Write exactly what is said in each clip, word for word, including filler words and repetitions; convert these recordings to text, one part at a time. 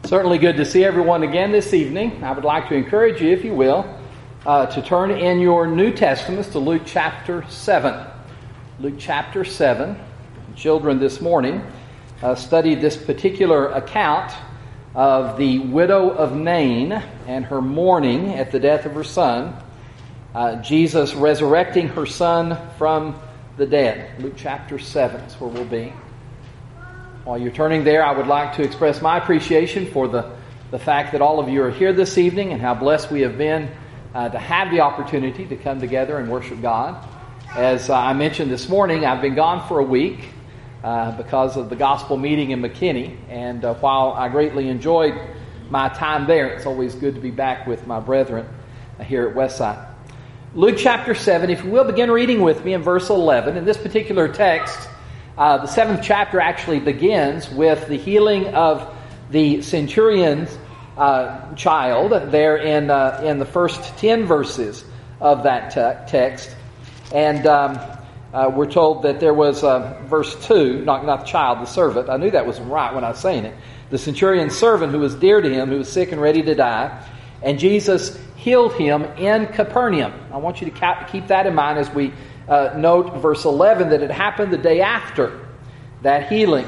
Certainly good to see everyone again this evening. I would like to encourage you, if you will, uh, to turn in your New Testaments to Luke chapter seven. Luke chapter seven. Children this morning uh, studied this particular account of the widow of Nain and her mourning at the death of her son. Uh, Jesus resurrecting her son from the dead. Luke chapter seven is where we'll be. While you're turning there, I would like to express my appreciation for the, the fact that all of you are here this evening and how blessed we have been uh, to have the opportunity to come together and worship God. As uh, I mentioned this morning, I've been gone for a week uh, because of the gospel meeting in McKinney. And uh, while I greatly enjoyed my time there, it's always good to be back with my brethren uh, here at Westside. Luke chapter seven, if you will, begin reading with me in verse eleven. In this particular text, Uh, the seventh chapter actually begins with the healing of the centurion's uh, child there in uh, in the first ten verses of that te- text. And um, uh, we're told that there was uh, verse two, not, not the child, the servant. I knew that was right when I was saying it. The centurion's servant who was dear to him, who was sick and ready to die. And Jesus healed him in Capernaum. I want you to ca- keep that in mind as we Uh, note verse eleven that it happened the day after that healing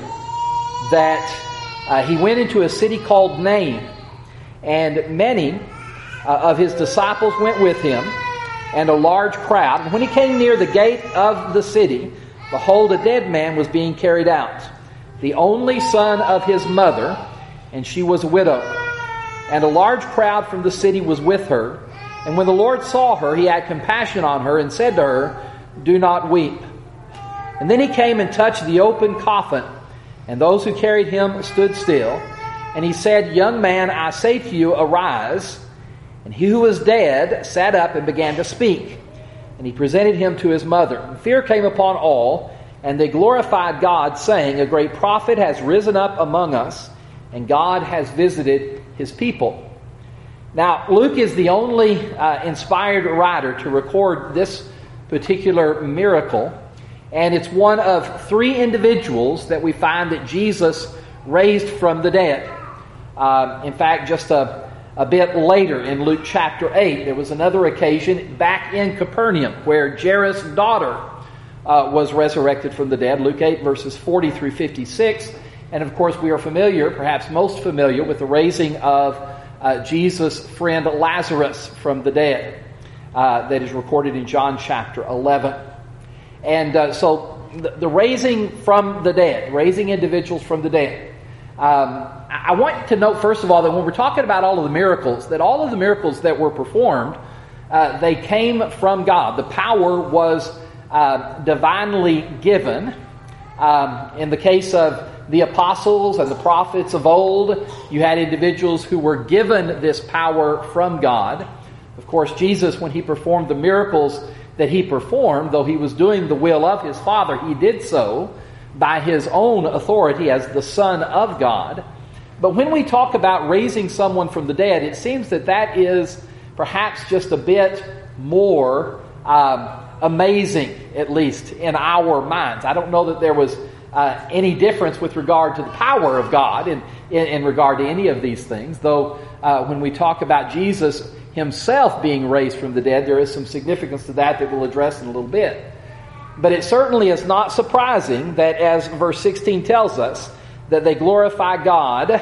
that uh, he went into a city called Nain, and many uh, of his disciples went with him, and a large crowd. And when he came near the gate of the city, behold, a dead man was being carried out, the only son of his mother, and she was a widow. And a large crowd from the city was with her. And when the Lord saw her, he had compassion on her and said to her, "Do not weep." And then he came and touched the open coffin, and those who carried him stood still. And he said, "Young man, I say to you, arise." And he who was dead sat up and began to speak. And he presented him to his mother. And fear came upon all, and they glorified God, saying, "A great prophet has risen up among us, and God has visited his people." Now, Luke is the only uh, inspired writer to record this particular miracle, and it's one of three individuals that we find that Jesus raised from the dead. Um, in fact, just a, a bit later in Luke chapter eight, there was another occasion back in Capernaum where Jairus' daughter uh, was resurrected from the dead. Luke eight verses forty through fifty-six, and of course we are familiar, perhaps most familiar, with the raising of uh, Jesus' friend Lazarus from the dead. Uh, that is recorded in John chapter eleven. And uh, so the, the raising from the dead, raising individuals from the dead. Um, I want to note, first of all, that when we're talking about all of the miracles, that all of the miracles that were performed, uh, they came from God. The power was uh, divinely given. Um, in the case of the apostles and the prophets of old, you had individuals who were given this power from God. Of course, Jesus, when he performed the miracles that he performed, though he was doing the will of his Father, he did so by his own authority as the Son of God. But when we talk about raising someone from the dead, it seems that that is perhaps just a bit more um, amazing, at least in our minds. I don't know that there was uh, any difference with regard to the power of God in, in, in regard to any of these things, though uh, when we talk about Jesus himself being raised from the dead, there is some significance to that that we'll address in a little bit. But it certainly is not surprising that, as verse sixteen tells us, that they glorify God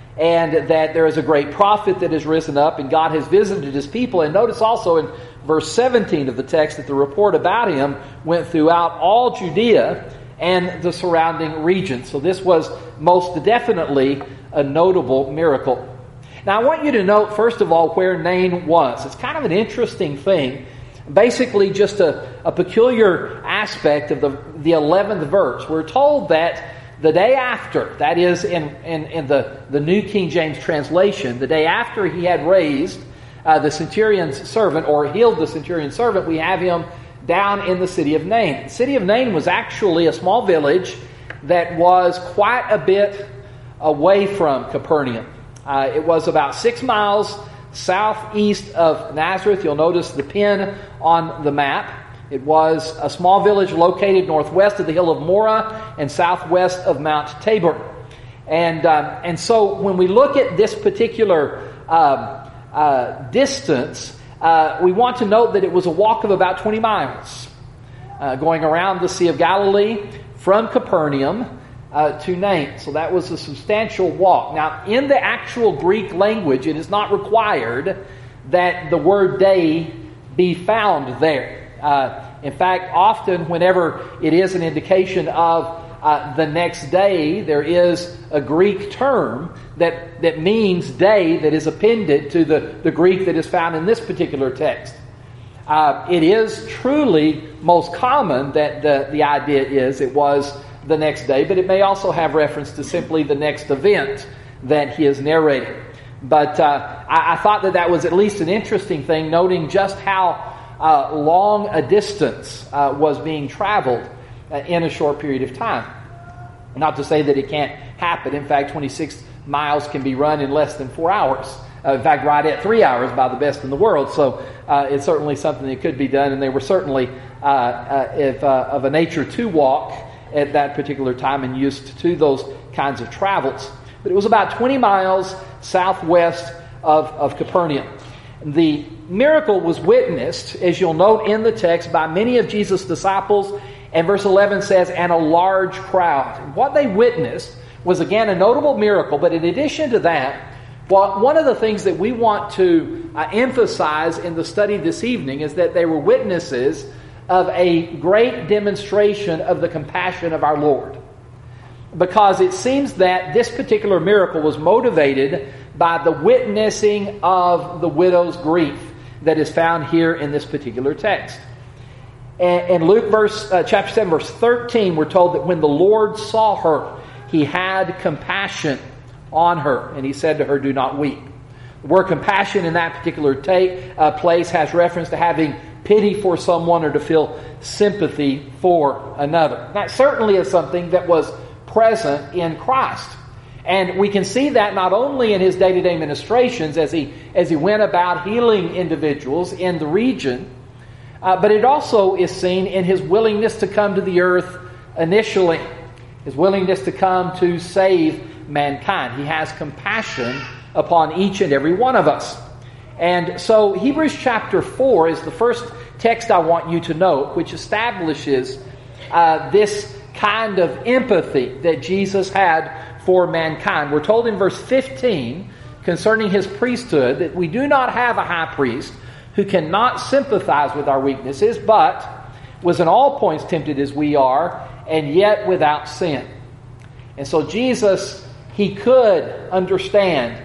and that there is a great prophet that has risen up and God has visited his people. And notice also in verse seventeen of the text that the report about him went throughout all Judea and the surrounding region. So this was most definitely a notable miracle. Now, I want you to note, first of all, where Nain was. It's kind of an interesting thing. Basically, just a, a peculiar aspect of the, the eleventh verse. We're told that the day after, that is in, in, in the, the New King James translation, the day after he had raised uh, the centurion's servant, or healed the centurion's servant, we have him down in the city of Nain. The city of Nain was actually a small village that was quite a bit away from Capernaum. Uh, it was about six miles southeast of Nazareth. You'll notice the pin on the map. It was a small village located northwest of the hill of Moreh and southwest of Mount Tabor. And, um, and so when we look at this particular um, uh, distance, uh, we want to note that it was a walk of about twenty miles, uh, going around the Sea of Galilee from Capernaum uh, to Nain. So that was a substantial walk. Now, in the actual Greek language, it is not required that the word day be found there. Uh, in fact, often whenever it is an indication of uh, the next day, there is a Greek term that, that means day that is appended to the, the Greek that is found in this particular text. Uh, it is truly most common that the, the idea is it was the next day, but it may also have reference to simply the next event that he is narrating. But uh, I, I thought that that was at least an interesting thing, noting just how uh, long a distance uh, was being traveled uh, in a short period of time. Not to say that it can't happen. In fact, twenty-six miles can be run in less than four hours. Uh, in fact, right at three hours by the best in the world. So uh, it's certainly something that could be done, and they were certainly uh, uh, if, uh, of a nature to walk at that particular time and used to those kinds of travels. But it was about twenty miles southwest of, of Capernaum. The miracle was witnessed, as you'll note in the text, by many of Jesus' disciples. And verse eleven says, and a large crowd. And what they witnessed was, again, a notable miracle. But in addition to that, well, one of the things that we want to uh, emphasize in the study this evening is that they were witnesses of a great demonstration of the compassion of our Lord. Because it seems that this particular miracle was motivated by the witnessing of the widow's grief that is found here in this particular text. And in Luke verse, uh, chapter seven, verse thirteen, we're told that when the Lord saw her, He had compassion on her, and He said to her, do not weep. The word compassion in that particular ta- uh, place has reference to having pity for someone or to feel sympathy for another. That certainly is something that was present in Christ. And we can see that not only in His day-to-day ministrations as He, as he went about healing individuals in the region, uh, but it also is seen in His willingness to come to the earth initially. His willingness to come to save mankind. He has compassion upon each and every one of us. And so Hebrews chapter four is the first text I want you to note, which establishes uh, this kind of empathy that Jesus had for mankind. We're told in verse fifteen concerning His priesthood that we do not have a high priest who cannot sympathize with our weaknesses, but was in all points tempted as we are, and yet without sin. And so Jesus, He could understand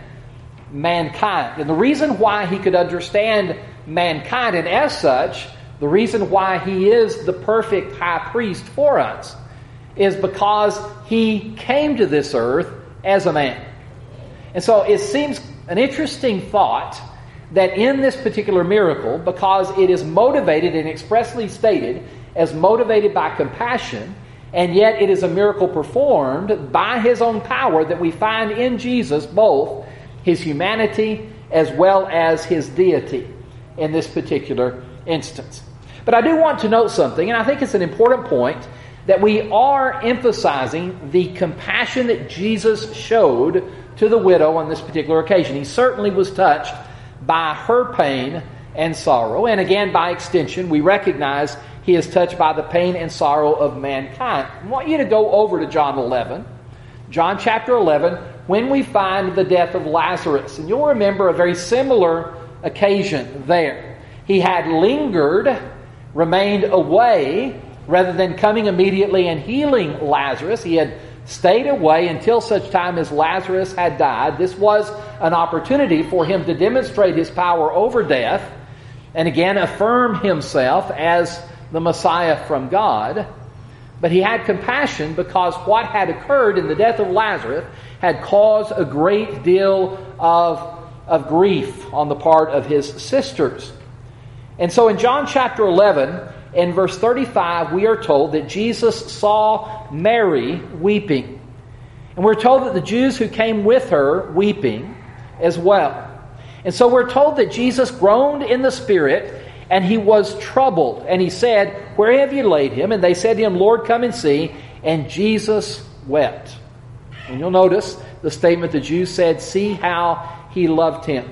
mankind. And the reason why He could understand mankind, and as such, the reason why He is the perfect high priest for us, is because He came to this earth as a man. And so it seems an interesting thought that in this particular miracle, because it is motivated and expressly stated as motivated by compassion, and yet it is a miracle performed by His own power, that we find in Jesus both His humanity as well as His deity in this particular instance. But I do want to note something, and I think it's an important point, that we are emphasizing the compassion that Jesus showed to the widow on this particular occasion. He certainly was touched by her pain and sorrow. And again, by extension, we recognize He is touched by the pain and sorrow of mankind. I want you to go over to John eleven. John chapter eleven, when we find the death of Lazarus. And you'll remember a very similar occasion there. He had lingered, remained away, rather than coming immediately and healing Lazarus. He had stayed away until such time as Lazarus had died. This was an opportunity for Him to demonstrate His power over death and again affirm Himself as the Messiah from God. But He had compassion because what had occurred in the death of Lazarus had caused a great deal of, of grief on the part of His sisters. And so in John chapter eleven, in verse thirty-five, we are told that Jesus saw Mary weeping. And we're told that the Jews who came with her weeping as well. And so we're told that Jesus groaned in the Spirit, and He was troubled. And He said, where have you laid Him? And they said to Him, Lord, come and see. And Jesus wept. And you'll notice the statement the Jews said, see how he loved him.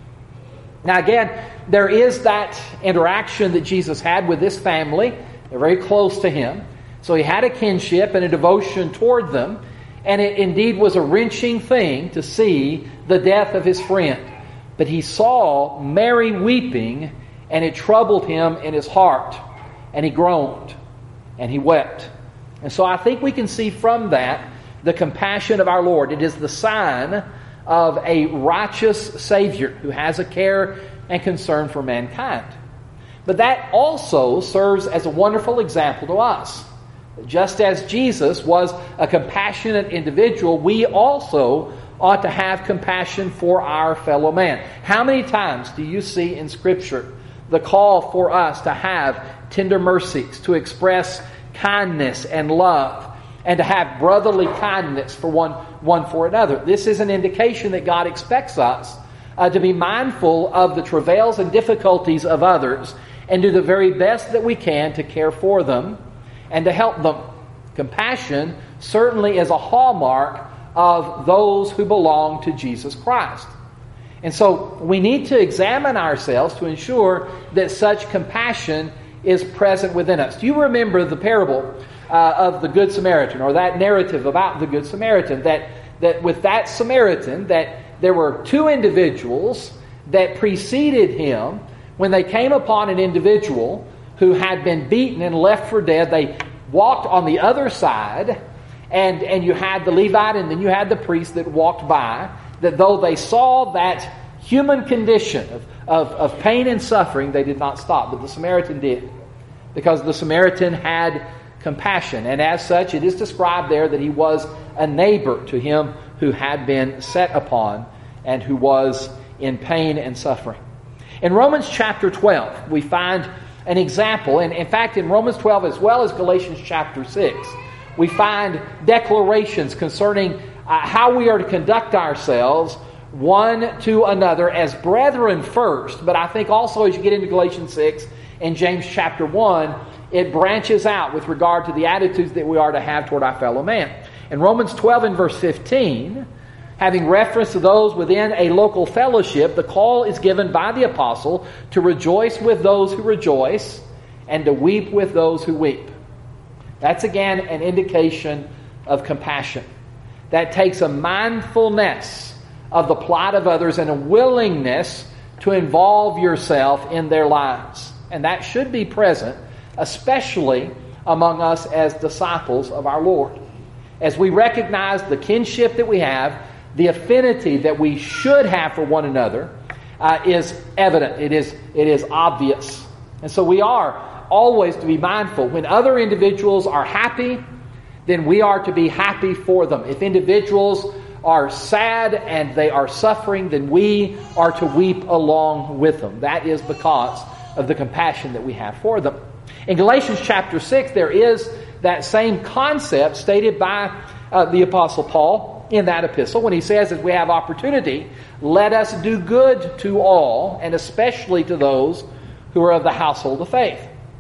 Now again, there is that interaction that Jesus had with this family. They're very close to him. So he had a kinship and a devotion toward them. And it indeed was a wrenching thing to see the death of his friend. But he saw Mary weeping, and it troubled him in his heart. And he groaned, and he wept. And so I think we can see from that the compassion of our Lord. It is the sign of a righteous Savior who has a care and concern for mankind. But that also serves as a wonderful example to us. Just as Jesus was a compassionate individual, we also ought to have compassion for our fellow man. How many times do you see in Scripture the call for us to have tender mercies, to express kindness and love, and to have brotherly kindness for one, one for another? This is an indication that God expects us uh, to be mindful of the travails and difficulties of others and do the very best that we can to care for them and to help them. Compassion certainly is a hallmark of those who belong to Jesus Christ. And so we need to examine ourselves to ensure that such compassion is present within us. Do you remember the parable uh, of the Good Samaritan, or that narrative about the Good Samaritan? That, that with that Samaritan, that there were two individuals that preceded him. When they came upon an individual who had been beaten and left for dead, they walked on the other side, and, and you had the Levite and then you had the priest that walked by, that though they saw that human condition of, of, of pain and suffering, they did not stop. But the Samaritan did, because the Samaritan had compassion. And as such, it is described there that he was a neighbor to him who had been set upon and who was in pain and suffering. In Romans chapter twelve, we find an example, and in fact in Romans twelve as well as Galatians chapter six, we find declarations concerning uh, how we are to conduct ourselves one to another as brethren first, but I think also as you get into Galatians six and James chapter one, it branches out with regard to the attitudes that we are to have toward our fellow man. In Romans twelve and verse fifteen, having reference to those within a local fellowship, the call is given by the apostle to rejoice with those who rejoice and to weep with those who weep. That's again an indication of compassion. That takes a mindfulness of the plight of others and a willingness to involve yourself in their lives. And that should be present, especially among us as disciples of our Lord. As we recognize the kinship that we have, the affinity that we should have for one another uh, is evident. It is, it is obvious. And so we are always to be mindful. When other individuals are happy, then we are to be happy for them. If individuals are sad and they are suffering, then we are to weep along with them. That is because of the compassion that we have for them. In Galatians chapter six, there is that same concept stated by uh, the Apostle Paul in that epistle when he says, as we have opportunity, let us do good to all, and especially to those who are of the household of faith.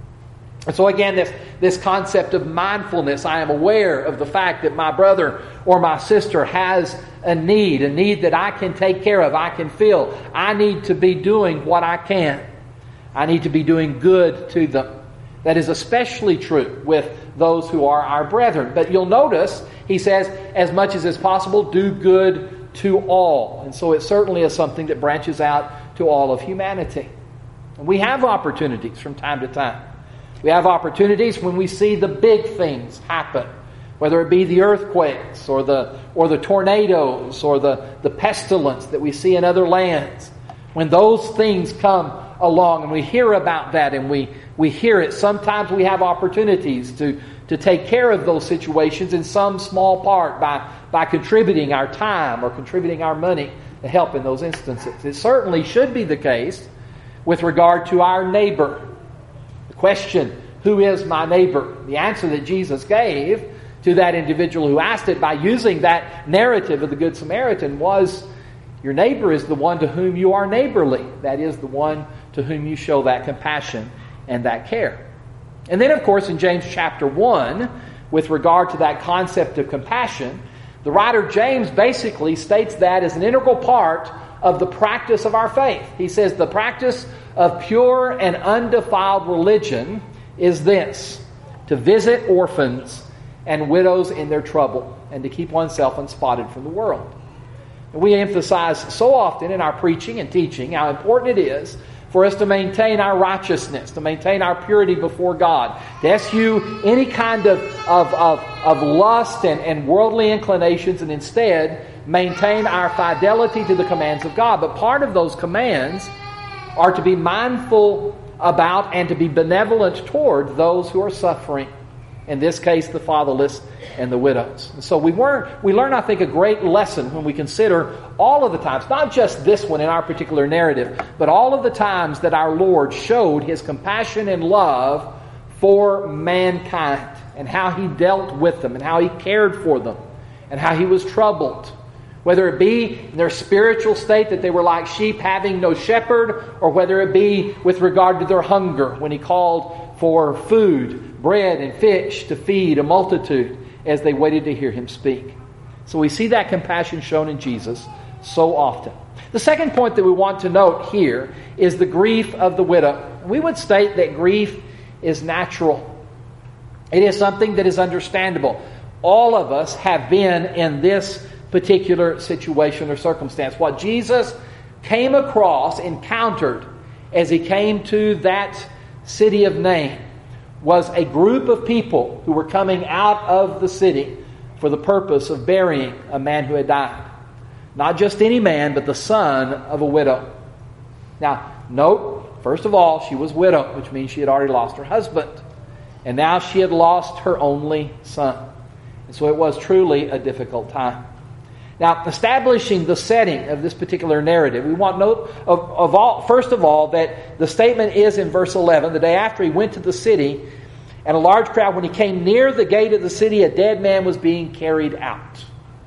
And so again, this, this concept of mindfulness, I am aware of the fact that my brother or my sister has a need, a need that I can take care of, I can feel. I need to be doing what I can. I need to be doing good to them. That is especially true with those who are our brethren. But you'll notice, he says, as much as is possible, do good to all. And so it certainly is something that branches out to all of humanity. And we have opportunities from time to time. We have opportunities when we see the big things happen, whether it be the earthquakes or the or the tornadoes or the, the pestilence that we see in other lands. When those things come along and we hear about that and we, we hear it, sometimes we have opportunities to, to take care of those situations in some small part by, by contributing our time or contributing our money to help in those instances. It certainly should be the case with regard to our neighbor. The question, who is my neighbor? The answer that Jesus gave to that individual who asked it by using that narrative of the Good Samaritan was, your neighbor is the one to whom you are neighborly. That is the one to whom you show that compassion and that care. And then, of course, in James chapter one, with regard to that concept of compassion, The writer James basically states that as an integral part of the practice of our faith. He says the practice of pure and undefiled religion is this: to visit orphans and widows in their trouble, and to keep oneself unspotted from the world. And we emphasize so often in our preaching and teaching how important it is for us to maintain our righteousness, to maintain our purity before God, to eschew any kind of, of, of, of lust and, and worldly inclinations, and instead maintain our fidelity to the commands of God. But part of those commands are to be mindful about and to be benevolent toward those who are suffering. In this case, the fatherless and the widows. And so we were, we learn, I think, a great lesson when we consider all of the times, not just this one in our particular narrative, but all of the times that our Lord showed His compassion and love for mankind, and how He dealt with them, and how He cared for them, and how He was troubled. Whether it be in their spiritual state, that they were like sheep having no shepherd, or whether it be with regard to their hunger, when He called for food, bread and fish to feed a multitude as they waited to hear Him speak. So we see that compassion shown in Jesus so often. The second point that we want to note here is the grief of the widow. We would state that grief is natural. It is something that is understandable. All of us have been in this particular situation or circumstance. What Jesus came across, encountered, as He came to that city of Nain, was a group of people who were coming out of the city for the purpose of burying a man who had died. Not just any man, but the son of a widow. Now, note, first of all, she was widowed, which means she had already lost her husband. And now she had lost her only son. And so it was truly a difficult time. Now, establishing the setting of this particular narrative, we want note of, of all, first of all, that the statement is in verse eleven, the day after he went to the city, and a large crowd, when he came near the gate of the city, a dead man was being carried out.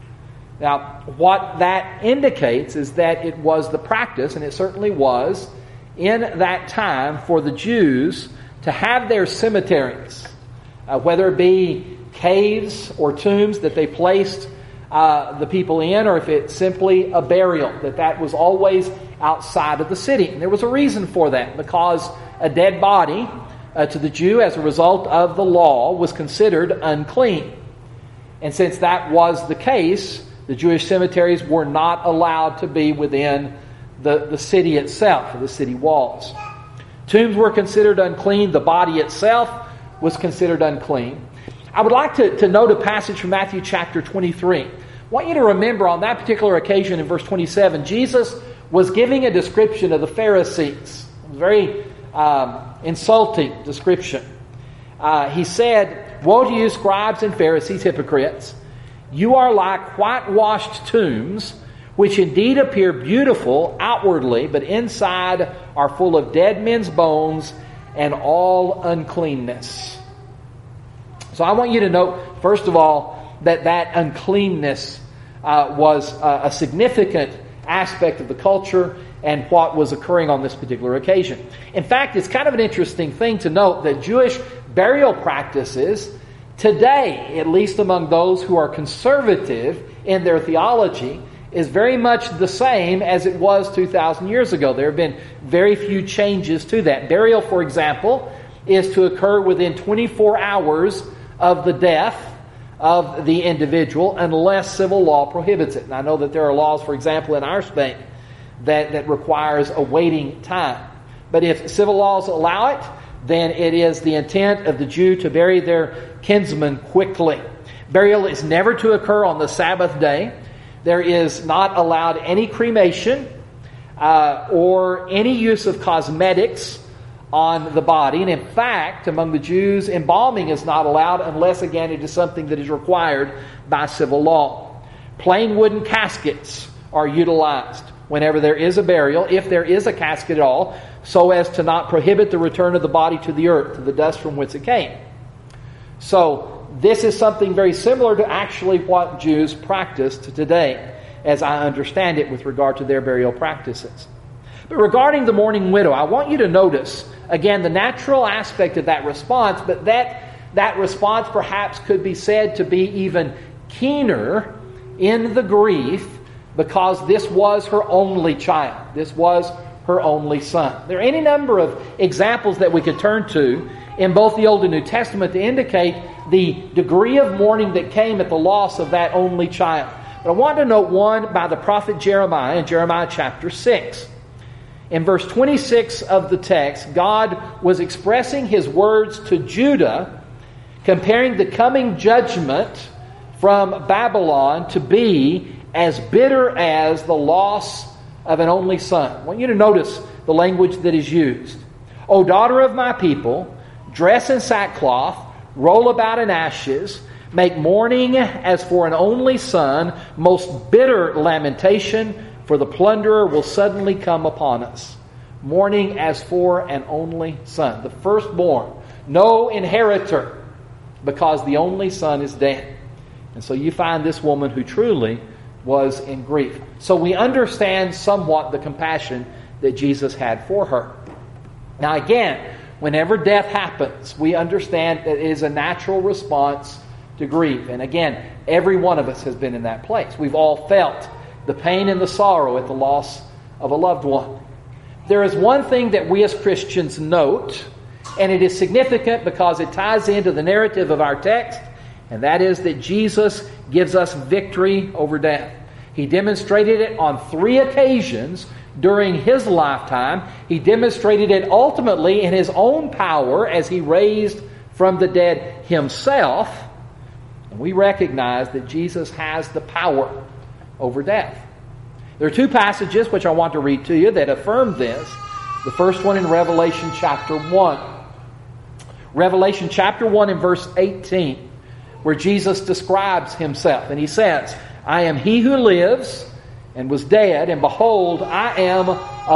Now, what that indicates is that it was the practice, and it certainly was, in that time for the Jews to have their cemeteries, uh, whether it be caves or tombs that they placed Uh, the people in, or if it's simply a burial, that that was always outside of the city. And there was a reason for that, because a dead body uh, to the Jew as a result of the law was considered unclean. And since that was the case, the Jewish cemeteries were not allowed to be within the, the city itself, or the city walls. Tombs were considered unclean. The body itself was considered unclean. I would like to, to note a passage from Matthew chapter twenty-three. I want you to remember on that particular occasion in verse twenty-seven, Jesus was giving a description of the Pharisees. A very um, insulting description. Uh, he said, "Woe to you, scribes and Pharisees, hypocrites! You are like whitewashed tombs, which indeed appear beautiful outwardly, but inside are full of dead men's bones and all uncleanness." So I want you to note, first of all, that that uncleanness uh, was uh, a significant aspect of the culture and what was occurring on this particular occasion. In fact, it's kind of an interesting thing to note that Jewish burial practices today, at least among those who are conservative in their theology, is very much the same as it was two thousand years ago. There have been very few changes to that. Burial, for example, is to occur within twenty-four hours of the death of the individual, unless civil law prohibits it. And I know that there are laws, for example, in our state that, that requires a waiting time. But if civil laws allow it, then it is the intent of the Jew to bury their kinsman quickly. Burial is never to occur on the Sabbath day. There is not allowed any cremation uh, or any use of cosmetics on the body. And in fact, among the Jews, embalming is not allowed unless, again, it is something that is required by civil law. Plain wooden caskets are utilized whenever there is a burial, if there is a casket at all, so as to not prohibit the return of the body to the earth, to the dust from whence it came. So this is something very similar to actually what Jews practiced today, as I understand it with regard to their burial practices. But regarding the mourning widow, I want you to notice, again, the natural aspect of that response, but that, that response perhaps could be said to be even keener in the grief because this was her only child. This was her only son. There are any number of examples that we could turn to in both the Old and New Testament to indicate the degree of mourning that came at the loss of that only child. But I want to note one by the prophet Jeremiah in Jeremiah chapter six. In verse twenty-six of the text, God was expressing His words to Judah, comparing the coming judgment from Babylon to be as bitter as the loss of an only son. I want you to notice the language that is used. O daughter of my people, dress in sackcloth, roll about in ashes, make mourning as for an only son, most bitter lamentation, for the plunderer will suddenly come upon us. Mourning as for an only son, the firstborn, no inheritor, because the only son is dead. And so you find this woman who truly was in grief. So we understand somewhat the compassion that Jesus had for her. Now again, whenever death happens, we understand that it is a natural response to grief. And again, every one of us has been in that place. We've all felt the pain and the sorrow at the loss of a loved one. There is one thing that we as Christians note, and it is significant because it ties into the narrative of our text, and that is that Jesus gives us victory over death. He demonstrated it on three occasions during His lifetime. He demonstrated it ultimately in His own power as He raised from the dead Himself. And we recognize that Jesus has the power over death. There are two passages which I want to read to you that affirm this. The first one in Revelation chapter one. Revelation chapter one and verse eighteen, where Jesus describes Himself. And He says, I am He who lives and was dead, and behold, I am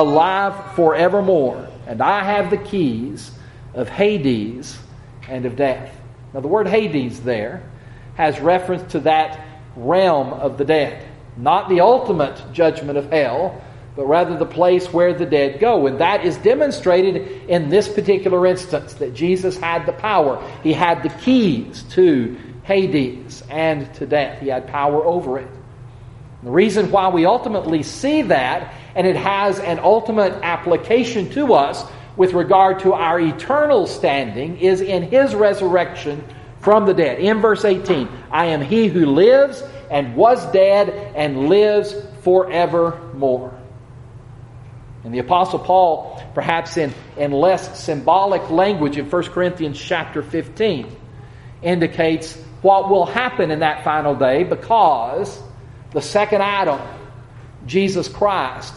alive forevermore, and I have the keys of Hades and of death. Now the word Hades there has reference to that realm of the dead. Not the ultimate judgment of hell, but rather the place where the dead go. And that is demonstrated in this particular instance, that Jesus had the power. He had the keys to Hades and to death. He had power over it. The reason why we ultimately see that, and it has an ultimate application to us with regard to our eternal standing, is in His resurrection from the dead. In verse eighteen, I am He who lives and was dead and lives forevermore. And the Apostle Paul, perhaps in, in less symbolic language in First Corinthians chapter fifteen, indicates what will happen in that final day, because the second Adam, Jesus Christ,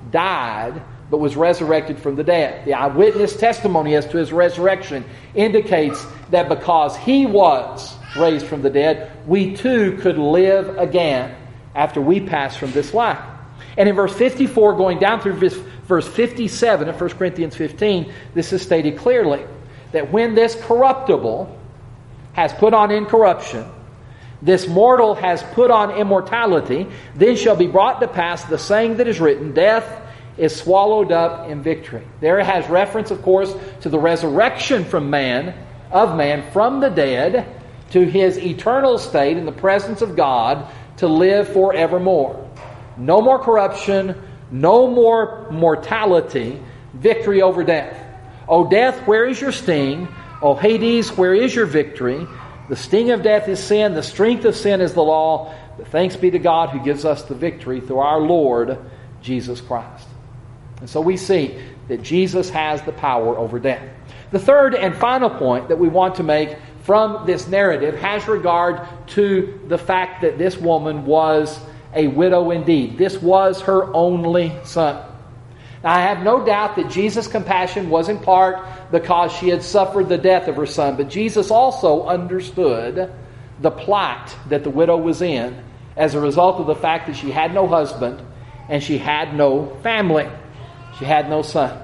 died but was resurrected from the dead. The eyewitness testimony as to His resurrection indicates that because He was raised from the dead, we too could live again after we pass from this life. And in verse fifty-four, going down through verse fifty-seven of First Corinthians fifteen, this is stated clearly, that when this corruptible has put on incorruption, this mortal has put on immortality, then shall be brought to pass the saying that is written, death is swallowed up in victory. There it has reference, of course, to the resurrection from man, of man from the dead, to his eternal state in the presence of God to live forevermore. No more corruption, no more mortality, victory over death. O death, where is your sting? O Hades, where is your victory? The sting of death is sin, the strength of sin is the law. But thanks be to God who gives us the victory through our Lord Jesus Christ. And so we see that Jesus has the power over death. The third and final point that we want to make from this narrative has regard to the fact that this woman was a widow indeed. This was her only son. Now, I have no doubt that Jesus' compassion was in part because she had suffered the death of her son, but Jesus also understood the plight that the widow was in as a result of the fact that she had no husband and she had no family. She had no son.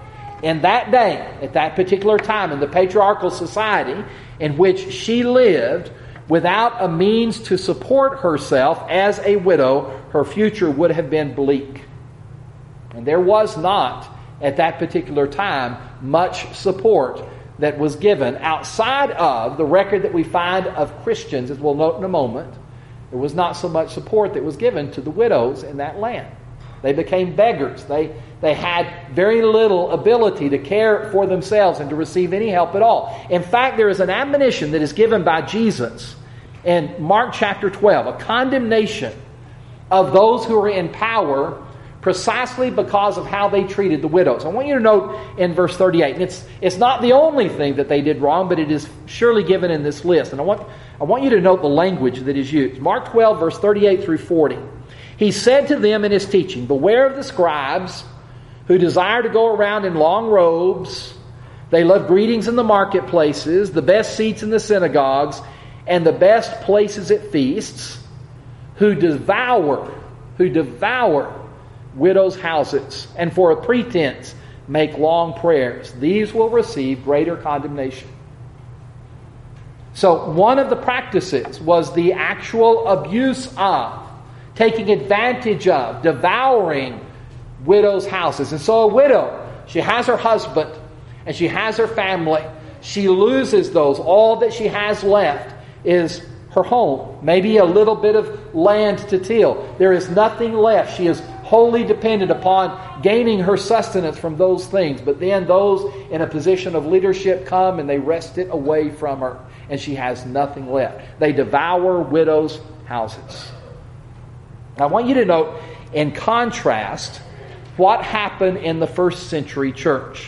In that day, at that particular time, in the patriarchal society in which she lived, without a means to support herself as a widow, her future would have been bleak. And there was not, at that particular time, much support that was given outside of the record that we find of Christians, as we'll note in a moment, There was not so much support that was given to the widows in that land. They became beggars. They, they had very little ability to care for themselves and to receive any help at all. In fact, there is an admonition that is given by Jesus in Mark chapter twelve, a condemnation of those who are in power precisely because of how they treated the widows. I want you to note in verse thirty-eight, and it's, it's not the only thing that they did wrong, but it is surely given in this list. And I want, I want you to note the language that is used. Mark twelve, verse thirty-eight through forty. He said to them in his teaching, "Beware of the scribes who desire to go around in long robes. They love greetings in the marketplaces, the best seats in the synagogues, and the best places at feasts, who devour, who devour widows' houses, and for a pretense make long prayers. These will receive greater condemnation." So one of the practices was the actual abuse of, taking advantage of, devouring widows' houses. And so a widow, she has her husband and she has her family. She loses those. All that she has left is her home. Maybe a little bit of land to till. There is nothing left. She is wholly dependent upon gaining her sustenance from those things. But then those in a position of leadership come and they wrest it away from her. And she has nothing left. They devour widows' houses. I want you to note, in contrast, what happened in the first century church.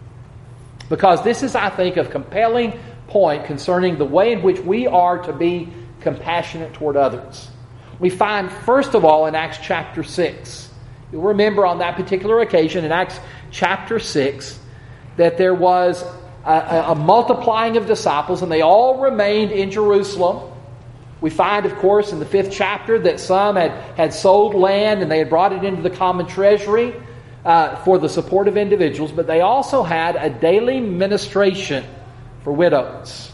Because this is, I think, a compelling point concerning the way in which we are to be compassionate toward others. We find, first of all, in Acts chapter six. You'll remember on that particular occasion, in Acts chapter six, that there was a, a multiplying of disciples, and they all remained in Jerusalem. We find, of course, in the fifth chapter that some had, had sold land and they had brought it into the common treasury uh, for the support of individuals, but they also had a daily ministration for widows.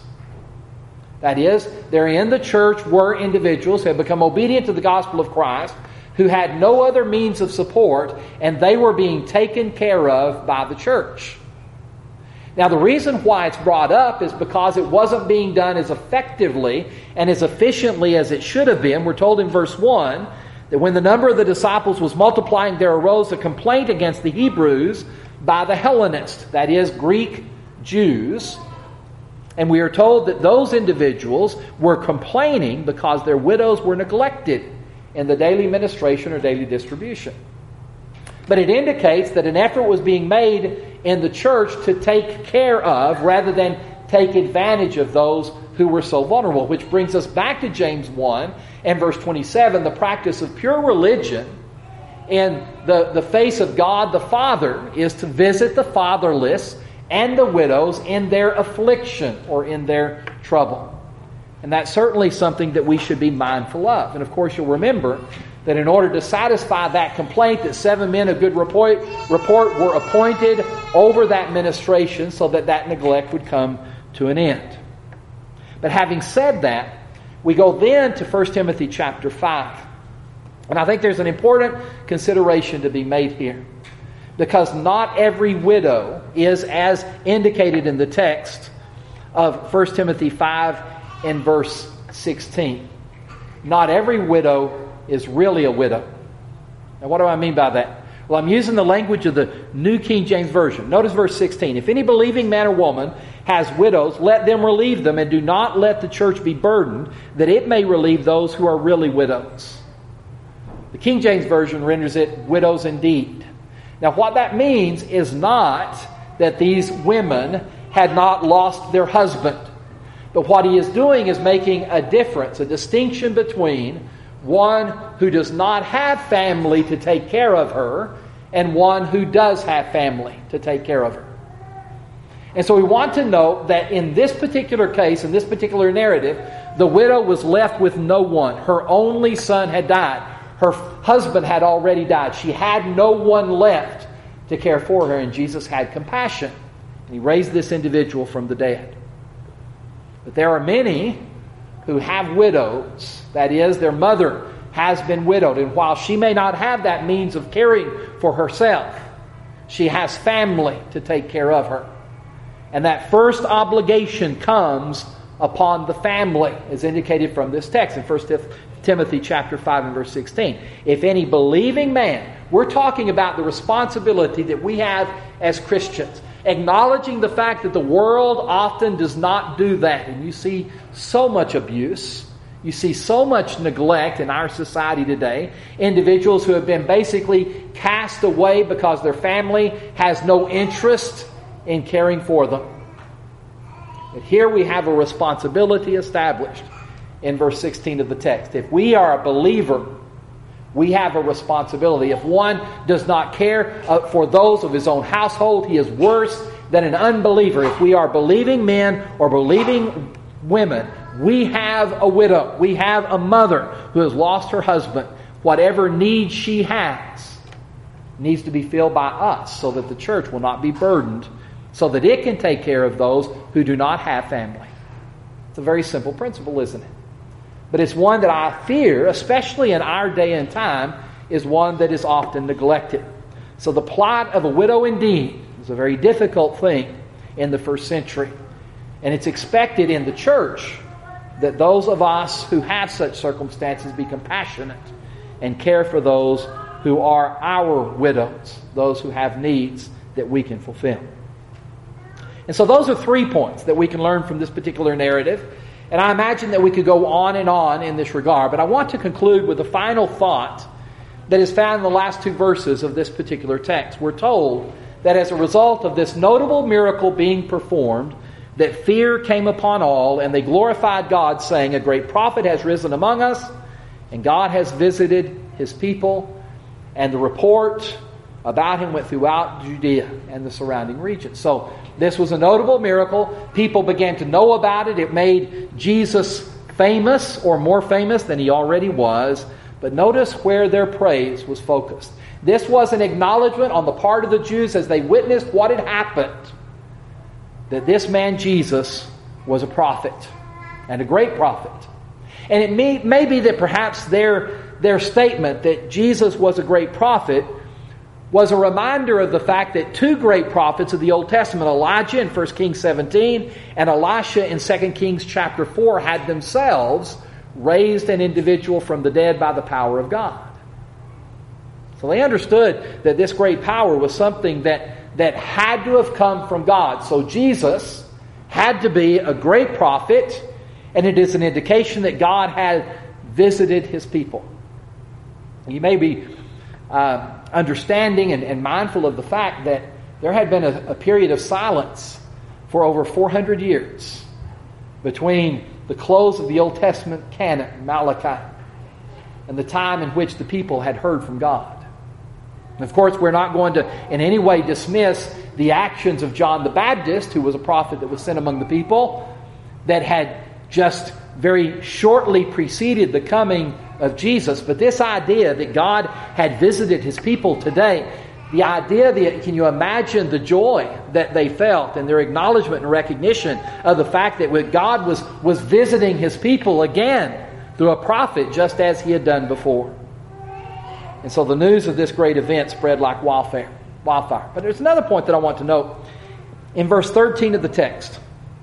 That is, there in the church were individuals who had become obedient to the gospel of Christ, who had no other means of support, and they were being taken care of by the church. Now, the reason why it's brought up is because it wasn't being done as effectively and as efficiently as it should have been. We're told in verse one that when the number of the disciples was multiplying, there arose a complaint against the Hebrews by the Hellenists, that is, Greek Jews. And we are told that those individuals were complaining because their widows were neglected in the daily ministration or daily distribution. But it indicates that an effort was being made in the church to take care of rather than take advantage of those who were so vulnerable. Which brings us back to James one and verse twenty-seven. The practice of pure religion in the, the face of God the Father is to visit the fatherless and the widows in their affliction or in their trouble. And that's certainly something that we should be mindful of. And of course you'll remember that in order to satisfy that complaint, that seven men of good report, report were appointed over that ministration so that that neglect would come to an end. But having said that, we go then to First Timothy chapter five. And I think there's an important consideration to be made here. Because not every widow is as indicated in the text of First Timothy five in verse sixteen. Not every widow is really a widow. Now, what do I mean by that? Well, I'm using the language of the New King James Version. Notice verse sixteen. If any believing man or woman has widows, let them relieve them, and do not let the church be burdened, that it may relieve those who are really widows. The King James Version renders it widows indeed. Now, what that means is not that these women had not lost their husband. But what he is doing is making a difference, a distinction between one who does not have family to take care of her and one who does have family to take care of her. And so we want to note that in this particular case, in this particular narrative, the widow was left with no one. Her only son had died. Her husband had already died. She had no one left to care for her, and Jesus had compassion. And he raised this individual from the dead. But there are many who have widows. That is, their mother has been widowed. And while she may not have that means of caring for herself, she has family to take care of her. And that first obligation comes upon the family, as indicated from this text in First Timothy chapter five and verse sixteen. If any believing man, we're talking about the responsibility that we have as Christians, acknowledging the fact that the world often does not do that. And you see so much abuse. You see so much neglect in our society today. Individuals who have been basically cast away because their family has no interest in caring for them. But here we have a responsibility established in verse sixteen of the text. If we are a believer, we have a responsibility. If one does not care uh, for those of his own household, he is worse than an unbeliever. If we are believing men or believing women, we have a widow. We have a mother who has lost her husband. Whatever need she has needs to be filled by us so that the church will not be burdened, so that it can take care of those who do not have family. It's a very simple principle, isn't it? But it's one that I fear, especially in our day and time, is one that is often neglected. So the plight of a widow indeed is a very difficult thing in the first century. And it's expected in the church that those of us who have such circumstances be compassionate and care for those who are our widows, those who have needs that we can fulfill. And so those are three points that we can learn from this particular narrative. And I imagine that we could go on and on in this regard. But I want to conclude with a final thought that is found in the last two verses of this particular text. We're told that as a result of this notable miracle being performed, that fear came upon all, and they glorified God, saying, "A great prophet has risen among us, and God has visited His people." And the report about him went throughout Judea and the surrounding region. So this was a notable miracle. People began to know about it. It made Jesus famous, or more famous than He already was. But notice where their praise was focused. This was an acknowledgement on the part of the Jews as they witnessed what had happened, that this man Jesus was a prophet, and a great prophet. And it may, may be that perhaps their, their statement that Jesus was a great prophet was a reminder of the fact that two great prophets of the Old Testament, Elijah in First Kings seventeen and Elisha in Second Kings chapter four, had themselves raised an individual from the dead by the power of God. So they understood that this great power was something that, that had to have come from God. So Jesus had to be a great prophet, and it is an indication that God had visited His people. You may be uh, understanding and, and mindful of the fact that there had been a, a period of silence for over four hundred years between the close of the Old Testament canon, Malachi, and the time in which the people had heard from God. And of course, we're not going to in any way dismiss the actions of John the Baptist, who was a prophet that was sent among the people, that had just very shortly preceded the coming of Jesus. But this idea that God had visited His people today, the idea that, can you imagine the joy that they felt and their acknowledgement and recognition of the fact that God was, was visiting His people again through a prophet, just as He had done before. And so the news of this great event spread like wildfire. wildfire. But there's another point that I want to note. In verse thirteen of the text,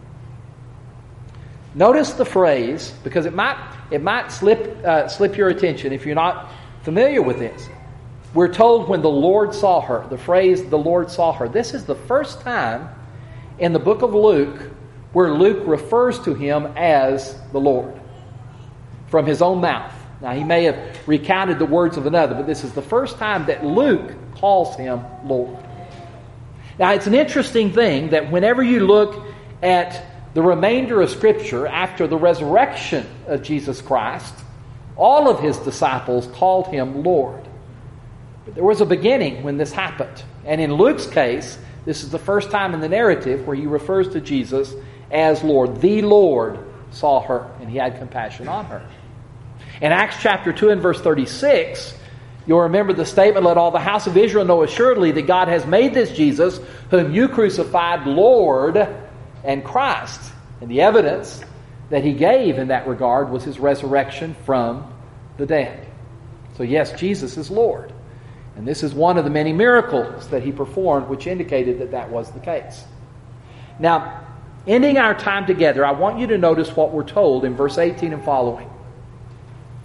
notice the phrase, because it might it might slip uh, slip your attention if you're not familiar with this. We're told when the Lord saw her, the phrase "the Lord saw her." This is the first time in the book of Luke where Luke refers to Him as the Lord from his own mouth. Now, he may have recounted the words of another, but this is the first time that Luke calls Him Lord. Now, it's an interesting thing that whenever you look at the remainder of Scripture after the resurrection of Jesus Christ, all of His disciples called Him Lord. But there was a beginning when this happened. And in Luke's case, this is the first time in the narrative where he refers to Jesus as Lord. The Lord saw her, and He had compassion on her. In Acts chapter two and verse thirty-six, you'll remember the statement, "Let all the house of Israel know assuredly that God has made this Jesus, whom you crucified, Lord and Christ." And the evidence that He gave in that regard was His resurrection from the dead. So yes, Jesus is Lord. And this is one of the many miracles that He performed which indicated that that was the case. Now, ending our time together, I want you to notice what we're told in verse eighteen and following.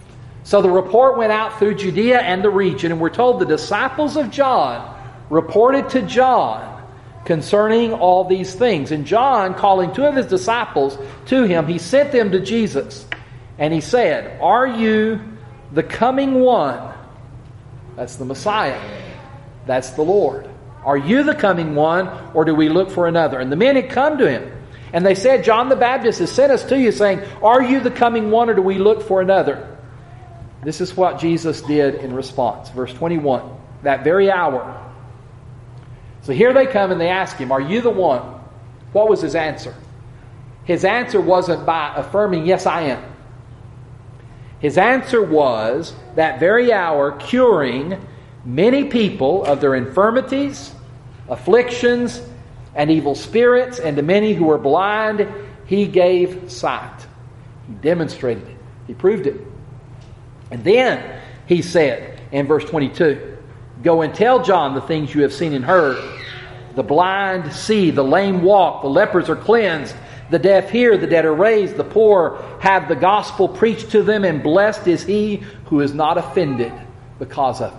So the report went out through Judea and the region, and we're told the disciples of John reported to John concerning all these things. And John, calling two of his disciples to him, he sent them to Jesus. And he said, "Are you the coming one?" That's the Messiah. That's the Lord. "Are you the coming one, or do we look for another?" And the men had come to him, and they said, "John the Baptist has sent us to you, saying, 'Are you the coming one, or do we look for another?'" This is what Jesus did in response. Verse twenty-one, that very hour. So here they come and they ask him, "Are you the one?" What was his answer? His answer wasn't by affirming, "Yes, I am." His answer was, that very hour, curing many people of their infirmities, afflictions, and evil spirits, and to many who were blind, he gave sight. He demonstrated it. He proved it. And then he said in verse twenty-two, "Go and tell John the things you have seen and heard. The blind see, the lame walk, the lepers are cleansed, the deaf hear, the dead are raised, the poor have the gospel preached to them, and blessed is he who is not offended because of me."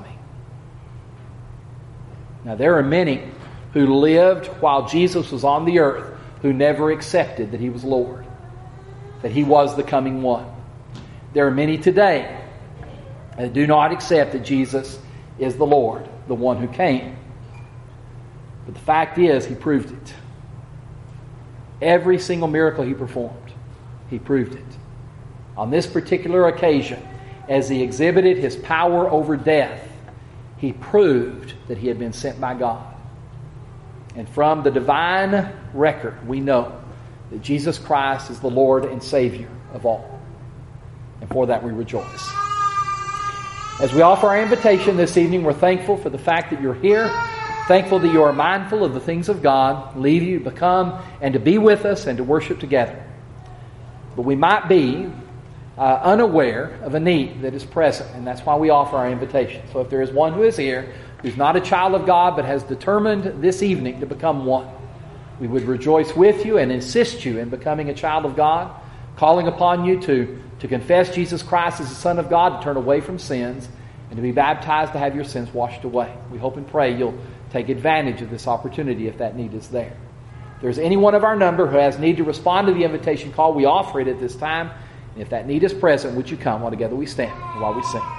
Now there are many who lived while Jesus was on the earth who never accepted that he was Lord, that he was the coming one. There are many today that do not accept that Jesus is the Lord, the one who came. But the fact is, he proved it. Every single miracle he performed, he proved it. On this particular occasion, as he exhibited his power over death, he proved that he had been sent by God. And from the divine record, we know that Jesus Christ is the Lord and Savior of all. And for that we rejoice. As we offer our invitation this evening, we're thankful for the fact that you're here. Thankful that you are mindful of the things of God, lead you to come and to be with us and to worship together. But we might be uh, unaware of a need that is present, and that's why we offer our invitation. So if there is one who is here who's not a child of God but has determined this evening to become one, we would rejoice with you and assist you in becoming a child of God, calling upon you to, to confess Jesus Christ as the Son of God, to turn away from sins, and to be baptized to have your sins washed away. We hope and pray you'll take advantage of this opportunity if that need is there. If there's anyone of our number who has need to respond to the invitation call, we offer it at this time. And if that need is present, would you come while together we stand and while we sing.